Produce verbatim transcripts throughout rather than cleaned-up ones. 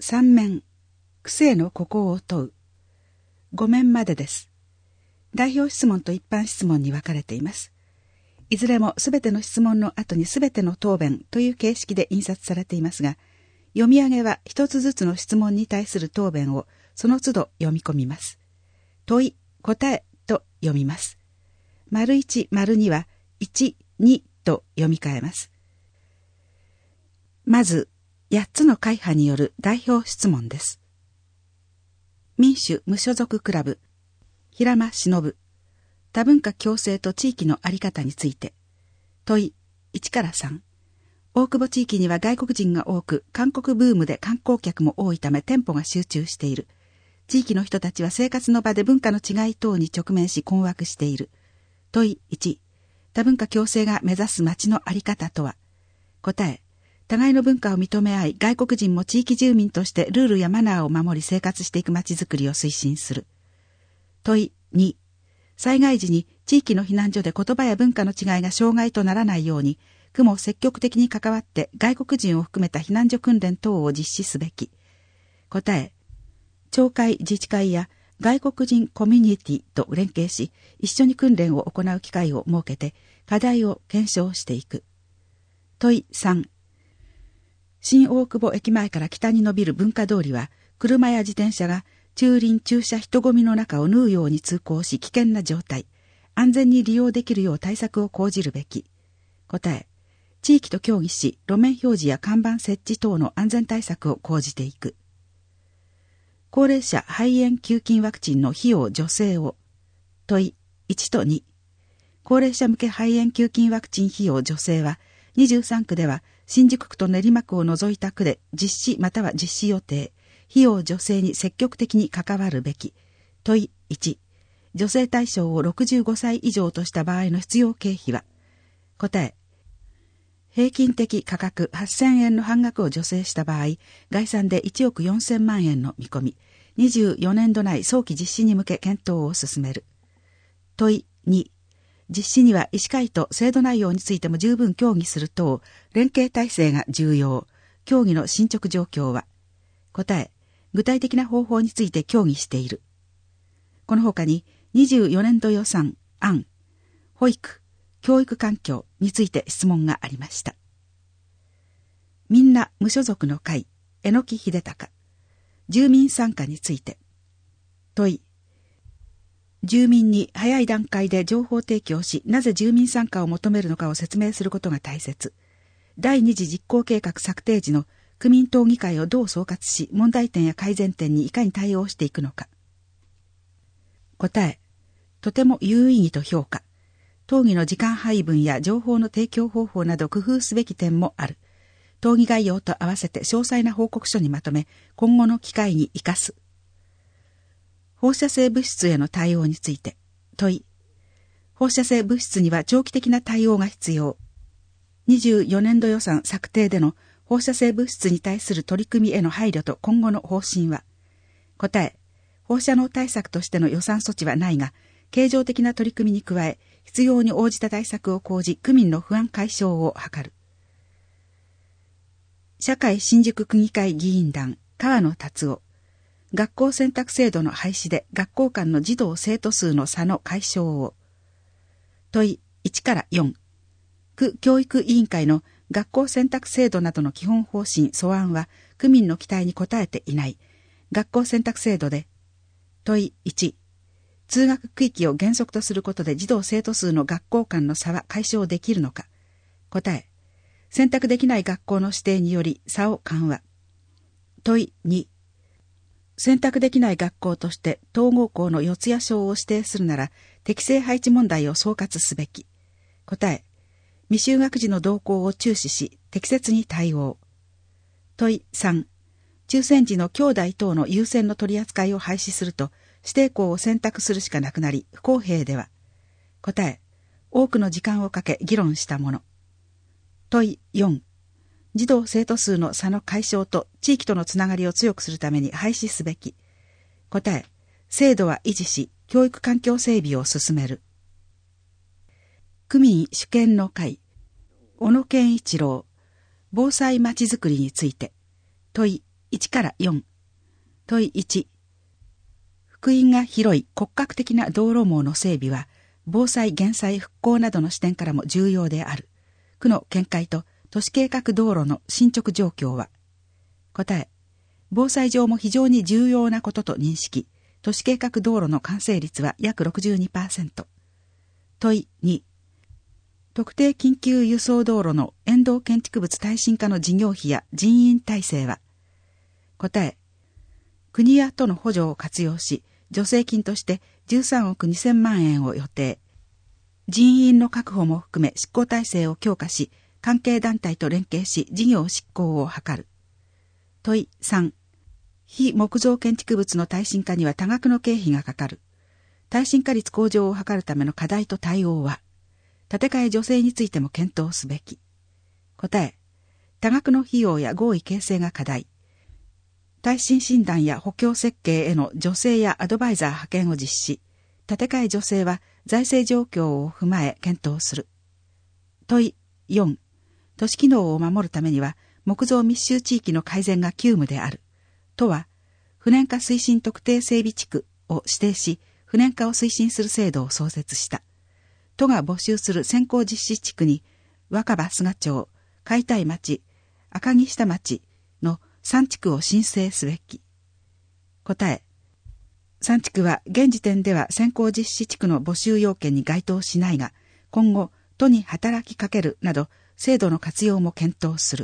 三面、区政の孤高を問う。五面までです。代表質問と一般質問に分かれています。いずれもすべての質問の後にすべての答弁という形式で印刷されていますが、読み上げは一つずつの質問に対する答弁をその都度読み込みます。問い、答えと読みます。丸一、丸二は、一、二と読み替えます。まず、八つの会派による代表質問です。民主無所属クラブ、平間忍、多文化共生と地域の在り方について。問い、いちからさん。大久保地域には外国人が多く、韓国ブームで観光客も多いため店舗が集中している。地域の人たちは生活の場で文化の違い等に直面し困惑している。問いいち。多文化共生が目指す町の在り方とは。答え。互いの文化を認め合い、外国人も地域住民としてルールやマナーを守り生活していく町づくりを推進する。問いに。災害時に地域の避難所で言葉や文化の違いが障害とならないように、区も積極的に関わって外国人を含めた避難所訓練等を実施すべき。答え。町会自治会や外国人コミュニティと連携し、一緒に訓練を行う機会を設けて、課題を検証していく。問いさん。新大久保駅前から北に伸びる文化通りは、車や自転車が駐輪駐車人混みの中を縫うように通行し危険な状態。安全に利用できるよう対策を講じるべき。答え。地域と協議し、路面表示や看板設置等の安全対策を講じていく。高齢者肺炎球菌ワクチンの費用助成を。問いいちとに。高齢者向け肺炎球菌ワクチン費用助成は、にじゅうさんくでは新宿区と練馬区を除いた区で実施または実施予定。費用助成に積極的に関わるべき。問いいち。助成対象をろくじゅうごさい以上とした場合の必要経費は。答え。平均的価格はっせんえんの半額を助成した場合、概算でいちおくよんせんまんえんの見込み、にじゅうよねんど内早期実施に向け検討を進める。問いに。実施には医師会と制度内容についても十分協議する等、連携体制が重要。協議の進捗状況は。答え。具体的な方法について協議している。この他ににじゅうよねんど予算案、保育、教育環境について質問がありました。みんな無所属の会、榎木秀隆。住民参加について。問い。住民に早い段階で情報提供し、なぜ住民参加を求めるのかを説明することが大切。第二次実行計画策定時の区民討議会をどう総括し、問題点や改善点にいかに対応していくのか。答え。とても有意義と評価。討議の時間配分や情報の提供方法など工夫すべき点もある。討議概要と合わせて詳細な報告書にまとめ、今後の機会に生かす。放射性物質への対応について。問い。放射性物質には長期的な対応が必要。にじゅうよねんど予算策定での放射性物質に対する取り組みへの配慮と今後の方針は。答え。放射能対策としての予算措置はないが、経常的な取り組みに加え、必要に応じた対策を講じ、区民の不安解消を図る。社会新宿区議会議員団、川野達夫。学校選択制度の廃止で学校間の児童生徒数の差の解消を。問いいちからよん。区教育委員会の学校選択制度などの基本方針素案は区民の期待に応えていない。学校選択制度で。問いいち。通学区域を原則とすることで児童生徒数の学校間の差は解消できるのか。答え。選択できない学校の指定により差を緩和。問いに。選択できない学校として統合校の四谷小を指定するなら適正配置問題を総括すべき。答え。未就学児の動向を注視し適切に対応。問いさん。抽選時の兄弟等の優先の取り扱いを廃止すると指定校を選択するしかなくなり不公平では。答え。多くの時間をかけ議論したもの。問いよん。児童生徒数の差の解消と地域とのつながりを強くするために廃止すべき。答え。制度は維持し、教育環境整備を進める。区民主権の会、小野健一郎。防災まちづくりについて。問いいちからよん。問いいち。幅員が広い骨格的な道路網の整備は、防災・減災・復興などの視点からも重要である。区の見解と都市計画道路の進捗状況は。答え。防災上も非常に重要なことと認識。都市計画道路の完成率は約 ろくじゅうにパーセント。問いに。特定緊急輸送道路の沿道建築物耐震化の事業費や人員体制は。答え。国や都の補助を活用し、助成金としてじゅうさんおくにせんまんえんを予定。人員の確保も含め執行体制を強化し、関係団体と連携し事業執行を図る。問いさん。非木造建築物の耐震化には多額の経費がかかる。耐震化率向上を図るための課題と対応は、建て替え助成についても検討すべき。答え。多額の費用や合意形成が課題。耐震診断や補強設計への助成やアドバイザー派遣を実施。建て替え助成は財政状況を踏まえ検討する。問いよん。都市機能を守るためには木造密集地域の改善が急務である。都は不燃化推進特定整備地区を指定し、不燃化を推進する制度を創設した。都が募集する先行実施地区に若葉菅町、海田町、赤城下町のさん地区を申請すべき。答え。さん地区は現時点では先行実施地区の募集要件に該当しないが、今後都に働きかけるなど制度の活用も検討する。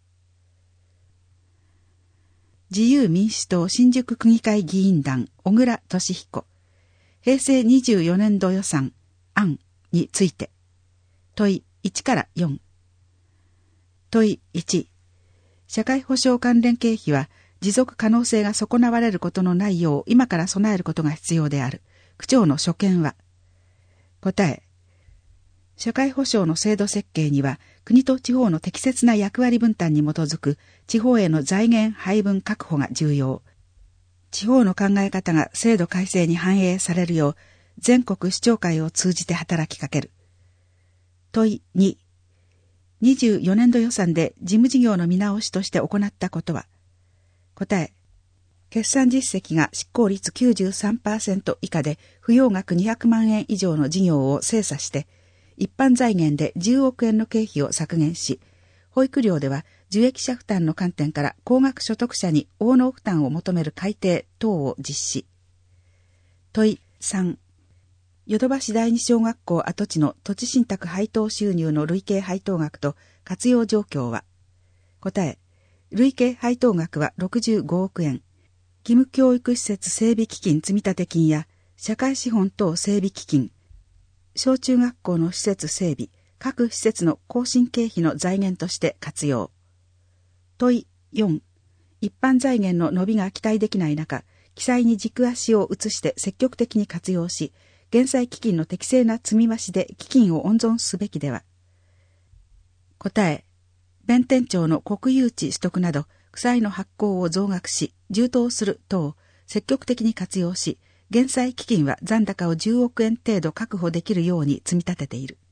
自由民主党新宿区議会議員団小倉俊彦平成にじゅうよねん度予算案について問いいちからよん。問いいち。社会保障関連経費は持続可能性が損なわれることのないよう今から備えることが必要である。区長の所見は。答え。社会保障の制度設計には国と地方の適切な役割分担に基づく地方への財源配分確保が重要。地方の考え方が制度改正に反映されるよう全国市長会を通じて働きかける。問いに。にじゅうよねん度予算で事務事業の見直しとして行ったことは。答え。決算実績が執行率 きゅうじゅうさんパーセント 以下で不要額にひゃくまんえん以上の事業を精査して一般財源でじゅうおくえんの経費を削減し、保育料では受益者負担の観点から高額所得者に応納負担を求める改定等を実施。問いさん。ヨドバシ第二小学校跡地の土地信託配当収入の累計配当額と活用状況は。答え。累計配当額はろくじゅうごおくえん。義務教育施設整備基金積立金や社会資本等整備基金、小中学校の施設整備、各施設の更新経費の財源として活用。問いよん。一般財源の伸びが期待できない中、記載に軸足を移して積極的に活用し、減災基金の適正な積み増しで基金を温存すべきでは。答え。弁天町の国有地取得など、負債の発行を増額し、充当する等を積極的に活用し、減災基金は残高をじゅうおくえん程度確保できるように積み立てている。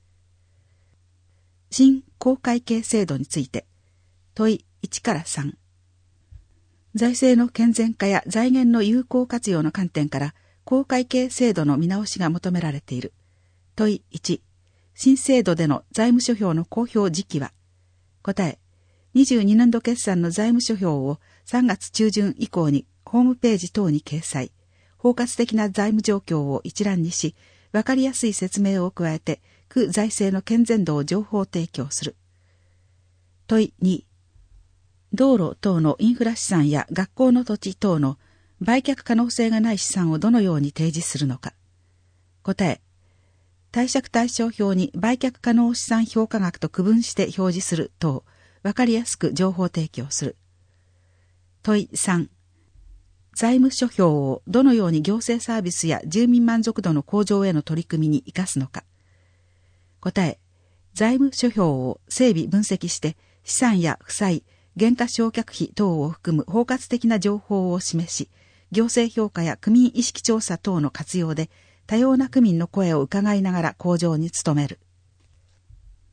新公会計制度について、問いいちからさん。財政の健全化や財源の有効活用の観点から、公会計制度の見直しが求められている。問いいち。新制度での財務諸表の公表時期は。答え。にじゅうにねん度決算の財務諸表をさんがつ中旬以降にホームページ等に掲載。包括的な財務状況を一覧にし、わかりやすい説明を加えて、区財政の健全度を情報提供する。問いに。道路等のインフラ資産や学校の土地等の売却可能性がない資産をどのように提示するのか。答え。貸借対照表に売却可能資産評価額と区分して表示する等、わかりやすく情報提供する。問いさん。財務諸表をどのように行政サービスや住民満足度の向上への取り組みに生かすのか。答え。財務諸表を整備分析して資産や負債、減価償却費等を含む包括的な情報を示し、行政評価や区民意識調査等の活用で多様な区民の声を伺いながら向上に努める。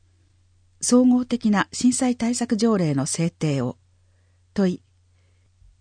総合的な震災対策条例の制定を。問い。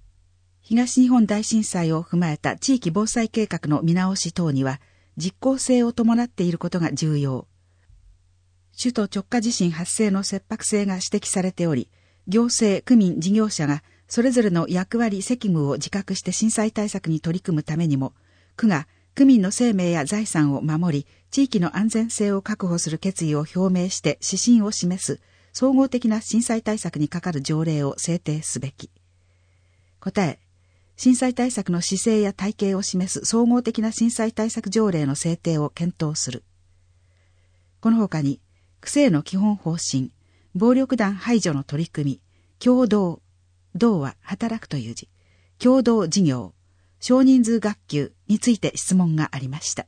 東日本大震災を踏まえた地域防災計画の見直し等には実効性を伴っていることが重要。首都直下地震発生の切迫性が指摘されており、行政、区民、事業者がそれぞれの役割責務を自覚して震災対策に取り組むためにも、区が区民の生命や財産を守り、地域の安全性を確保する決意を表明して指針を示す総合的な震災対策に係る条例を制定すべき。答え、震災対策の姿勢や体系を示す総合的な震災対策条例の制定を検討する。この他に、区政の基本方針、暴力団排除の取り組み、共同、同は働くという字、共同事業、少人数学級について質問がありました。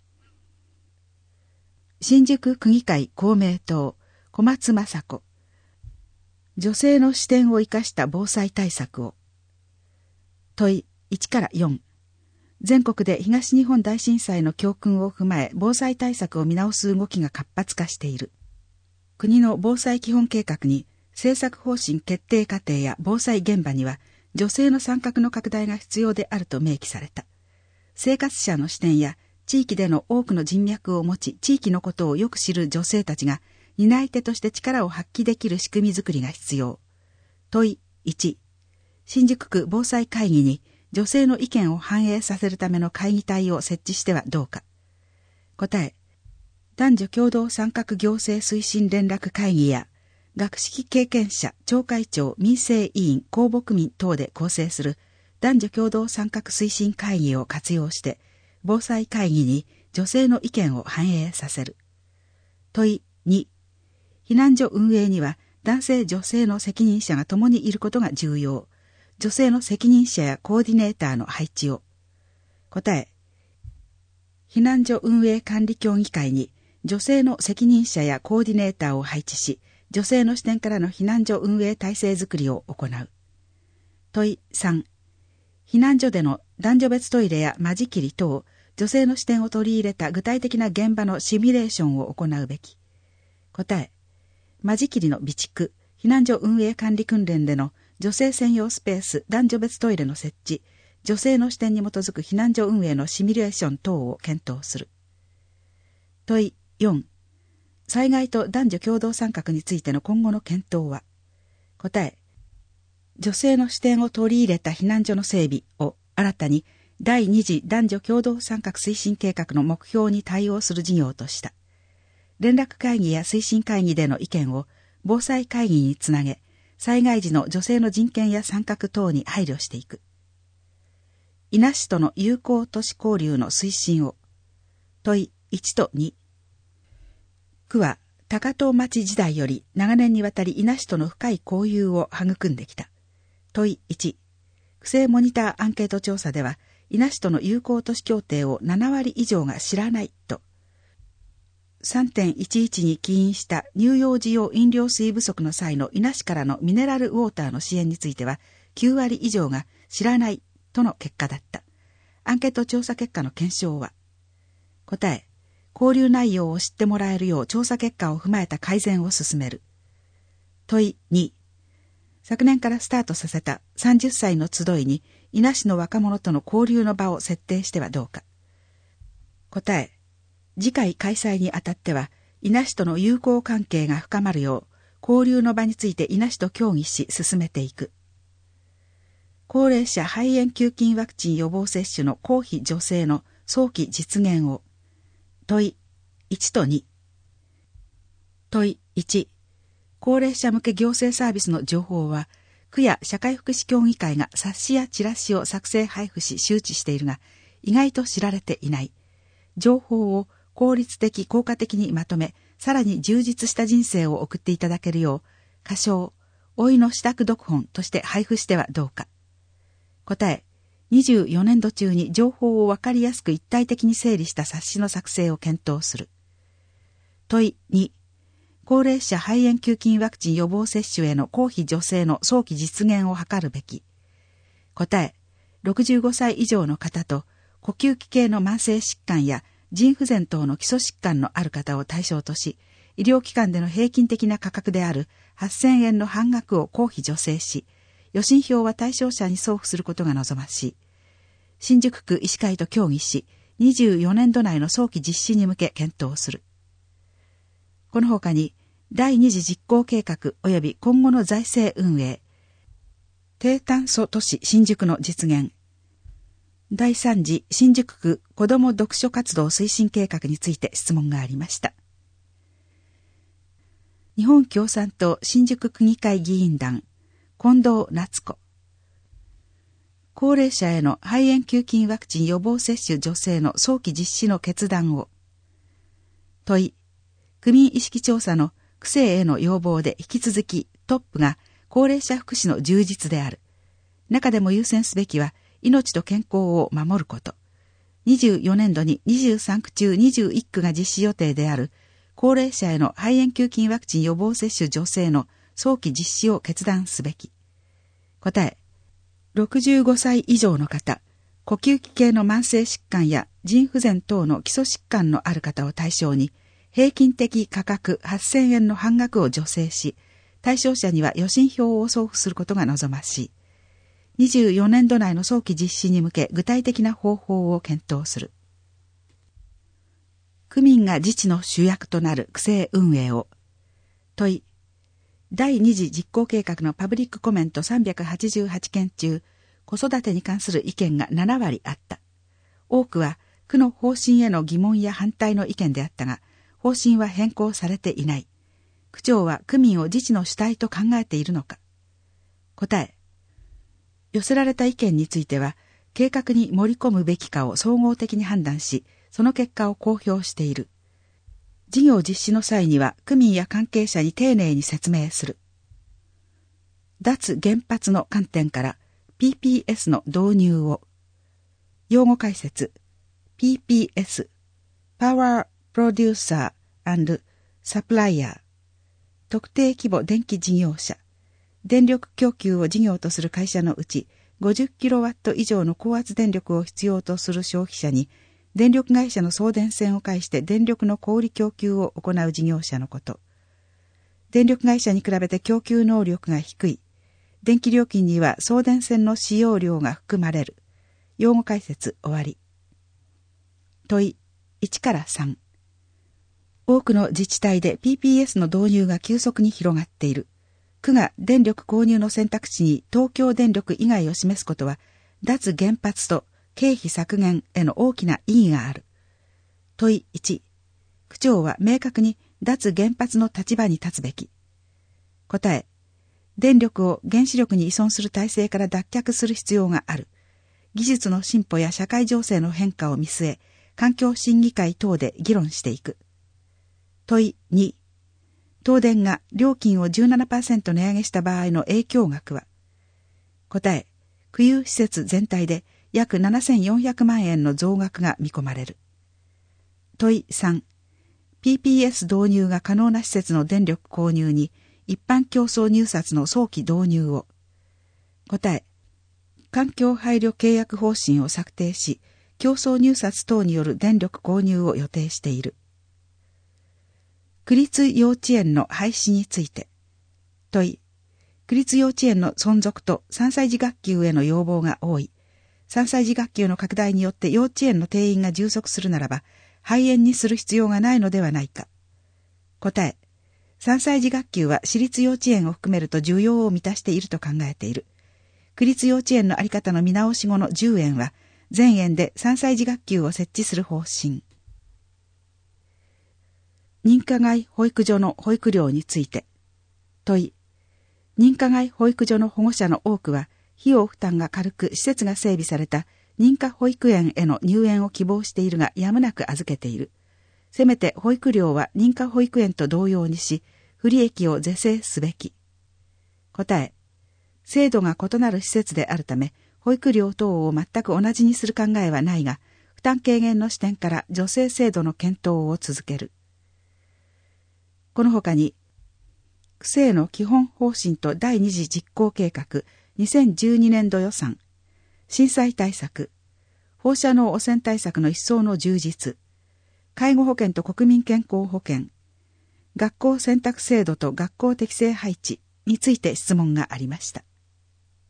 新宿区議会公明党、小松雅子。女性の視点を生かした防災対策を。問いいちからよん。全国で東日本大震災の教訓を踏まえ防災対策を見直す動きが活発化している。国の防災基本計画に政策方針決定過程や防災現場には女性の参画の拡大が必要であると明記された。生活者の視点や地域での多くの人脈を持ち地域のことをよく知る女性たちが担い手として力を発揮できる仕組みづくりが必要。問いいち。新宿区防災会議に女性の意見を反映させるための会議体を設置してはどうか。答え、男女共同参画行政推進連絡会議や学識経験者、町会長、民生委員、公募区民等で構成する男女共同参画推進会議を活用して防災会議に女性の意見を反映させる。問いに、避難所運営には男性女性の責任者が共にいることが重要。女性の責任者やコーディネーターの配置を。答え、避難所運営管理協議会に女性の責任者やコーディネーターを配置し、女性の視点からの避難所運営体制づくりを行う。問いさん。避難所での男女別トイレや間仕切り等、女性の視点を取り入れた具体的な現場のシミュレーションを行うべき。答え、間仕切りの備蓄、避難所運営管理訓練での女性専用スペース、男女別トイレの設置、女性の視点に基づく避難所運営のシミュレーション等を検討する。問いよん。災害と男女共同参画についての今後の検討は。答え、女性の視点を取り入れた避難所の整備を新たに第二次男女共同参画推進計画の目標に対応する事業とした。連絡会議や推進会議での意見を防災会議につなげ、災害時の女性の人権や参画等に配慮していく。伊那市との友好都市交流の推進を。問いいちとに。区は高遠町時代より長年にわたり伊那市との深い交友を育んできた。問いいち。区政モニターアンケート調査では、伊那市との友好都市協定をななわり以上が知らないと。さんてんいちいち に起因した乳幼児用飲料水不足の際の伊那市からのミネラルウォーターの支援についてはきゅうわり以上が知らないとの結果だった。アンケート調査結果の検証は。答え、交流内容を知ってもらえるよう調査結果を踏まえた改善を進める。問いに。昨年からスタートさせたさんじゅっさいの集いに伊那市の若者との交流の場を設定してはどうか。答え、次回開催にあたっては、伊那市との友好関係が深まるよう、交流の場について伊那市と協議し進めていく。高齢者肺炎球菌ワクチン予防接種の公費助成の早期実現を。問いいちとに。問いいち。高齢者向け行政サービスの情報は、区や社会福祉協議会が冊子やチラシを作成配布し周知しているが、意外と知られていない。情報を効率的、効果的にまとめ、さらに充実した人生を送っていただけるよう、仮称、老いの支度読本として配布してはどうか。答え、にじゅうよねんど中に情報をわかりやすく一体的に整理した冊子の作成を検討する。問いに、高齢者肺炎球菌ワクチン予防接種への公費助成の早期実現を図るべき。答え、ろくじゅうごさい以上の方と、呼吸器系の慢性疾患や腎不全等の基礎疾患のある方を対象とし、医療機関での平均的な価格であるはっせんえんの半額を公費助成し、 予診票は対象者に送付することが望ましい。新宿区医師会と協議し、にじゅうよねんど内の早期実施に向け検討する。この他に、第二次実行計画及び今後の財政運営、低炭素都市新宿の実現、第三次新宿区子ども読書活動推進計画について質問がありました。日本共産党新宿区議会議員団、近藤夏子。高齢者への肺炎球菌ワクチン予防接種助成の早期実施の決断を。問い、区民意識調査の区政への要望で引き続きトップが高齢者福祉の充実である。中でも優先すべきは命と健康を守ること。にじゅうよねんどににじゅうさんく中にじゅういっくが実施予定である高齢者への肺炎球菌ワクチン予防接種助成の早期実施を決断すべき。答え、ろくじゅうごさい以上の方、呼吸器系の慢性疾患や腎不全等の基礎疾患のある方を対象に、平均的価格はっせんえんの半額を助成し、対象者には予診票を送付することが望ましい。にじゅうよねんど内の早期実施に向け具体的な方法を検討する。区民が自治の主役となる区政運営を。問い、第二次実行計画のパブリックコメントさんびゃくはちじゅうはちけん中、子育てに関する意見がななわりあった。多くは区の方針への疑問や反対の意見であったが、方針は変更されていない。区長は区民を自治の主体と考えているのか。答え、寄せられた意見については、計画に盛り込むべきかを総合的に判断し、その結果を公表している。事業実施の際には区民や関係者に丁寧に説明する。脱原発の観点から ピーピーエス の導入を。用語解説。ピーピーエス Power Producer and Supplier 特定規模電気事業者。電力供給を事業とする会社のうち ごじゅっキロワット 以上の高圧電力を必要とする消費者に電力会社の送電線を介して電力の小売供給を行う事業者のこと。電力会社に比べて供給能力が低い。電気料金には送電線の使用量が含まれる。用語解説終わり。問いいちからさん。多くの自治体で ピーピーエス の導入が急速に広がっている。区が電力購入の選択肢に東京電力以外を示すことは、脱原発と経費削減への大きな意義がある。問いいち。区長は明確に脱原発の立場に立つべき。答え。電力を原子力に依存する体制から脱却する必要がある。技術の進歩や社会情勢の変化を見据え、環境審議会等で議論していく。問いに。東電が料金を じゅうななパーセント 値上げした場合の影響額は。答え。区有施設全体で約ななせんよんひゃくまんえんの増額が見込まれる。問いさん。ピーピーエス 導入が可能な施設の電力購入に一般競争入札の早期導入を。答え。環境配慮契約方針を策定し、競争入札等による電力購入を予定している。区立幼稚園の廃止について。問い。区立幼稚園の存続とさんさい児学級への要望が多い。さんさい児学級の拡大によって幼稚園の定員が充足するならば、廃園にする必要がないのではないか。答え。さんさい児学級は私立幼稚園を含めると需要を満たしていると考えている。区立幼稚園のあり方の見直し後のじゅうえんは、全園でさんさい児学級を設置する方針。認可外保育所の保育料について。問い。認可外保育所の保護者の多くは、費用負担が軽く施設が整備された認可保育園への入園を希望しているがやむなく預けている。せめて保育料は認可保育園と同様にし、不利益を是正すべき。答え。制度が異なる施設であるため、保育料等を全く同じにする考えはないが、負担軽減の視点から助成制度の検討を続ける。この他に、区政の基本方針と第二次実行計画にせんじゅうにねんど予算、震災対策、放射能汚染対策の一層の充実、介護保険と国民健康保険、学校選択制度と学校適正配置について質問がありました。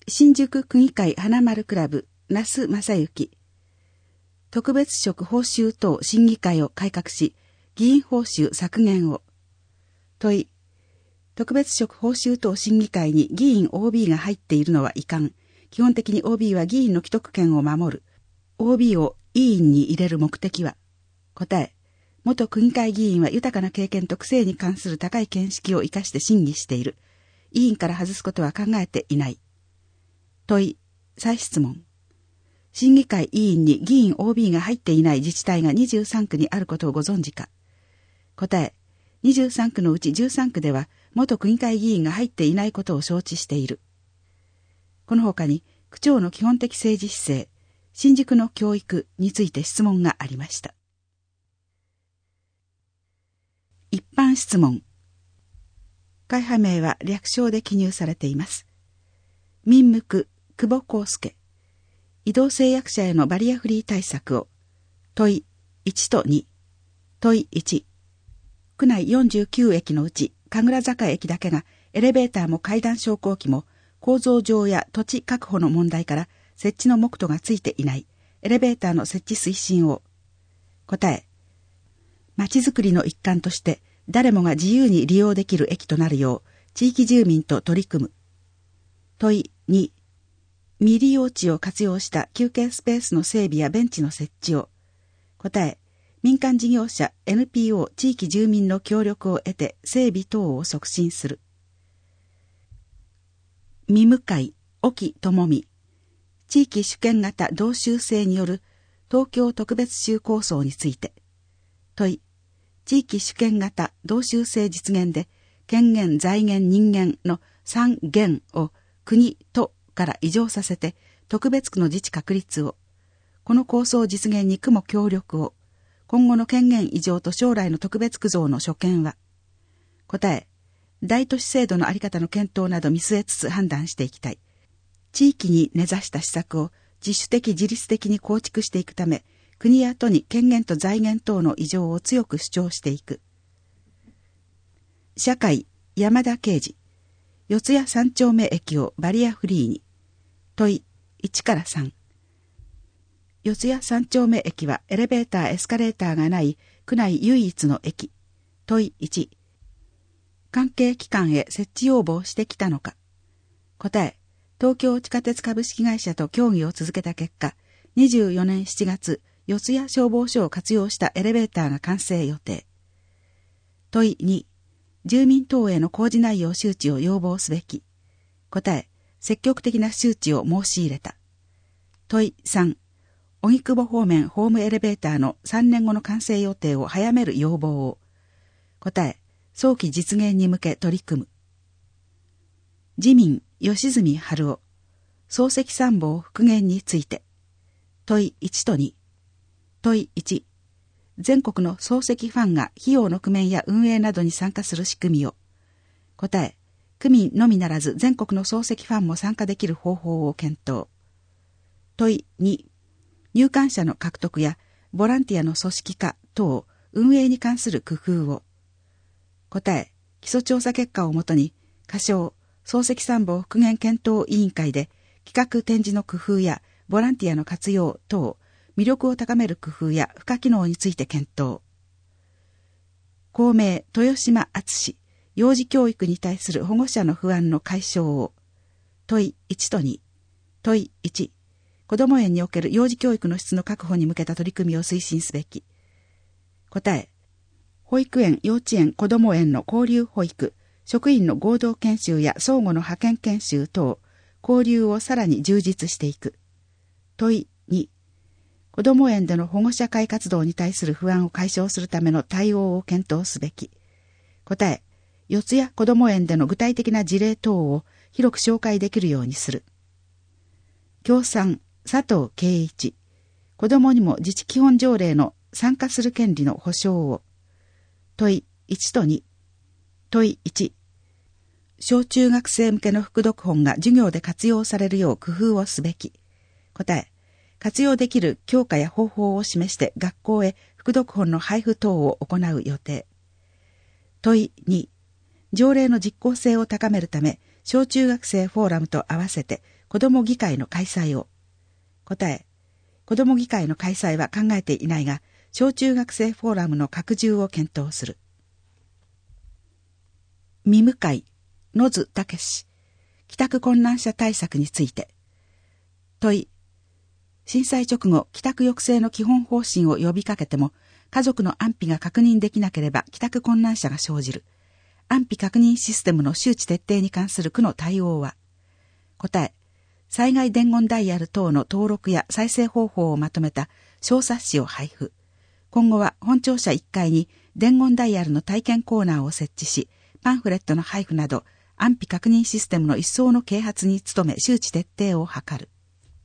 新宿区議会花丸クラブ、那須正幸。特別職報酬等審議会を改革し、議員報酬削減を。問い。特別職報酬等審議会に議員 オービー が入っているのはいかん。基本的に オービー は議員の既得権を守る。オービー を委員に入れる目的は。答え。元区議会議員は豊かな経験と癖に関する高い見識を生かして審議している。委員から外すことは考えていない。問い。再質問。審議会委員に議員 オービー が入っていない自治体がにじゅうさんくにあることをご存知か。答え。にじゅうさんくのうちじゅうさんくでは元区議会議員が入っていないことを承知している。この他に区長の基本的政治姿勢、新宿の教育について質問がありました。一般質問。会派名は略称で記入されています。民務区久保康介。移動制約者へのバリアフリー対策を。問いいちとに。問いいち。区内よんじゅうきゅうえきのうち、神楽坂駅だけがエレベーターも階段昇降機も構造上や土地確保の問題から設置の目途がついていないエレベーターの設置推進を。答え。街づくりの一環として誰もが自由に利用できる駅となるよう地域住民と取り組む。問いに。未利用地を活用した休憩スペースの整備やベンチの設置を。答え。民間事業者 エヌピーオー 地域住民の協力を得て整備等を促進する。見向かい、沖智美。地域主権型同州制による東京特別州構想について。問い。地域主権型同州制実現で権限、財源、人間のさん元を国、都から移譲させて特別区の自治確立を。この構想実現に区も協力を。今後の権限移譲と将来の特別区像の所見は。答え。大都市制度のあり方の検討など見据えつつ判断していきたい。地域に根ざした施策を自主的自律的に構築していくため、国や都に権限と財源等の移譲を強く主張していく。社会、山田啓二。四谷三丁目駅をバリアフリーに。問いいちからさん。四谷三丁目駅はエレベーターエスカレーターがない区内唯一の駅。問いいち。関係機関へ設置要望してきたのか。答え。東京地下鉄株式会社と協議を続けた結果、にじゅうよねんしちがつ、四谷消防署を活用したエレベーターが完成予定。問いに。住民等への工事内容周知を要望すべき。答え。積極的な周知を申し入れた。問いさん。荻窪方面ホームエレベーターのさんねんごの完成予定を早める要望を。答え。早期実現に向け取り組む。自民、吉住春夫。漱石参謀復元について。問いいちとに。問いいち。全国の漱石ファンが費用の工面や運営などに参加する仕組みを。答え。区民のみならず全国の漱石ファンも参加できる方法を検討。問いに。入館者の獲得やボランティアの組織化等運営に関する工夫を。答え。基礎調査結果をもとに仮称漱石参謀復元検討委員会で企画展示の工夫やボランティアの活用等魅力を高める工夫や付加機能について検討。公明豊島敦幼児教育に対する保護者の不安の解消を。問いいちとに。問いいち。子ども園における幼児教育の質の確保に向けた取り組みを推進すべき。答え。保育園、幼稚園、子ども園の交流保育、職員の合同研修や相互の派遣研修等、交流をさらに充実していく。問いに。子ども園での保護者会活動に対する不安を解消するための対応を検討すべき。答え。四谷子ども園での具体的な事例等を広く紹介できるようにする。共産、佐藤圭一。子どもにも自治基本条例の参加する権利の保障を。問いいちとに。問いいち。小中学生向けの副読本が授業で活用されるよう工夫をすべき。答え。活用できる教科や方法を示して学校へ副読本の配布等を行う予定。問いに。条例の実効性を高めるため、 小中学生フォーラムと合わせて子ども議会の開催を。答え、子ども議会の開催は考えていないが、小中学生フォーラムの拡充を検討する。見向かい、野津武史、帰宅困難者対策について。問い、震災直後、帰宅抑制の基本方針を呼びかけても、家族の安否が確認できなければ帰宅困難者が生じる。安否確認システムの周知徹底に関する区の対応は。答え、災害伝言ダイヤル等の登録や再生方法をまとめた小冊子を配布。今後は本庁舎いっかいに伝言ダイヤルの体験コーナーを設置し、パンフレットの配布など安否確認システムの一層の啓発に努め周知徹底を図る。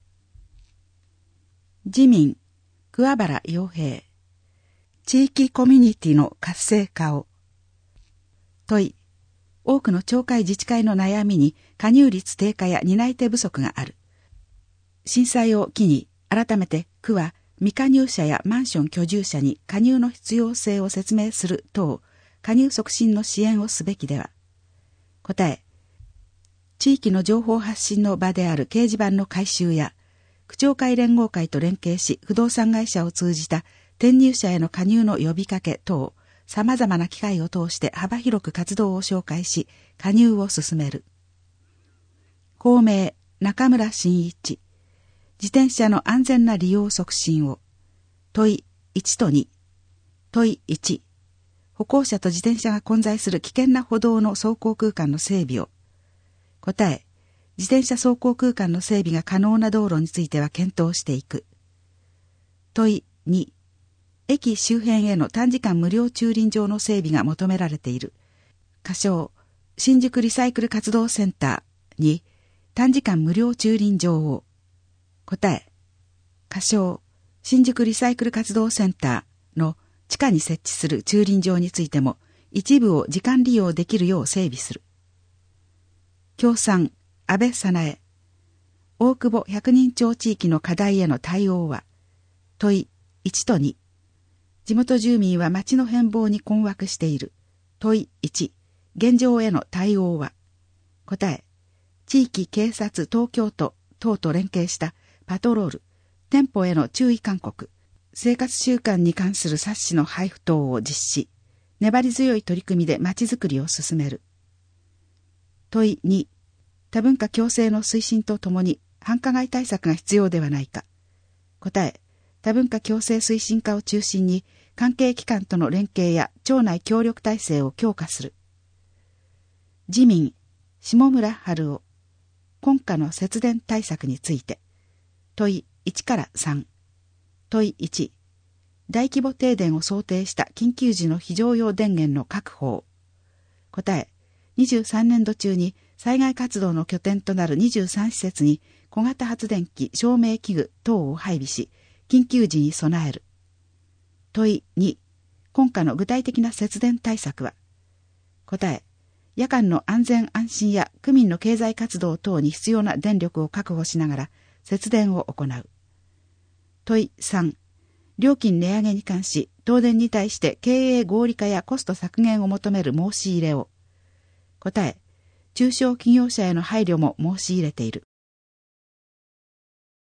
自民、桑原洋平、地域コミュニティの活性化を。問い、多くの町会自治会の悩みに加入率低下や担い手不足がある。震災を機に改めて区は未加入者やマンション居住者に加入の必要性を説明する等、加入促進の支援をすべきでは。答え、地域の情報発信の場である掲示板の改修や、区長会連合会と連携し不動産会社を通じた転入者への加入の呼びかけ等、様々な機会を通して幅広く活動を紹介し、加入を進める。公明、中村真一、自転車の安全な利用促進を。問いいちとに。問いいち。歩行者と自転車が混在する危険な歩道の走行空間の整備を。答え、自転車走行空間の整備が可能な道路については検討していく。問いに。駅周辺への短時間無料駐輪場の整備が求められている。仮称、新宿リサイクル活動センターに短時間無料駐輪場を。答え、仮称、新宿リサイクル活動センターの地下に設置する駐輪場についても一部を時間利用できるよう整備する。協賛、安倍早苗、大久保百人町地域の課題への対応は。問いいちとに。地元住民は町の変貌に困惑している。問いいち。現状への対応は。答え、地域警察東京都等と連携したパトロール、店舗への注意勧告、生活習慣に関する冊子の配布等を実施、粘り強い取り組みで町づくりを進める。問いに。多文化共生の推進とともに繁華街対策が必要ではないか。答え、多文化共生推進化を中心に関係機関との連携や町内協力体制を強化する。自民、下村春夫、今夏の節電対策について。問いいちからさん。問いいち。大規模停電を想定した緊急時の非常用電源の確保を。答え、にじゅうさんねんど中に災害活動の拠点となるにじゅうさん施設に小型発電機、照明器具等を配備し、緊急時に備える。問いに。今夏の具体的な節電対策は。答え、夜間の安全安心や区民の経済活動等に必要な電力を確保しながら節電を行う。問いさん。料金値上げに関し、東電に対して経営合理化やコスト削減を求める申し入れを。答え、中小企業者への配慮も申し入れている。